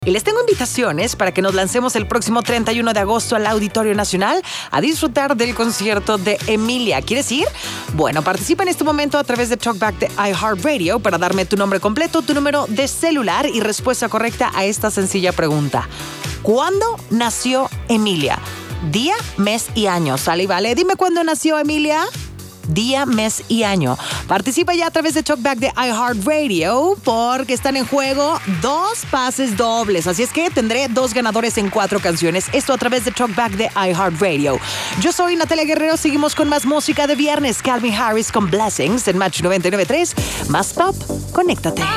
Y les tengo invitaciones para que nos lancemos el próximo 31 de agosto al Auditorio Nacional a disfrutar del concierto de Emilia. ¿Quieres ir? Bueno, participa en este momento a través de Talkback de iHeartRadio para darme tu nombre completo, tu número de celular y respuesta correcta a esta sencilla pregunta. ¿Cuándo nació Emilia? Día, mes y año. ¿Sale y vale? Dime cuándo nació Emilia. Día, mes y año. Participa ya a través de Talkback de iHeartRadio porque están en juego 2 pases dobles. Así es que tendré 2 ganadores en 4 canciones. Esto a través de Talkback de iHeartRadio. Yo soy Natalia Guerrero. Seguimos con más música de viernes. Calvin Harris con Blessings en Match 99.3. Más pop. Conéctate.